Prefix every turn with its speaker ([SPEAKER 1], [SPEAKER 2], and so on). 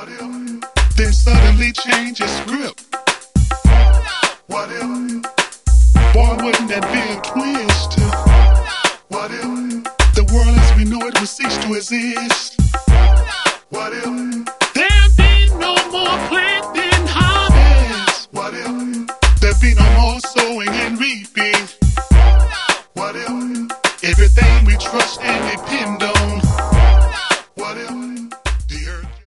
[SPEAKER 1] What if? Then suddenly change its grip. What if? Boy, wouldn't that be a twist? What if? The world as we know it will cease to exist. What if? There'll be no more planting harvest. What if? There'll be no more sowing and reaping. What if? Everything we trust and depend on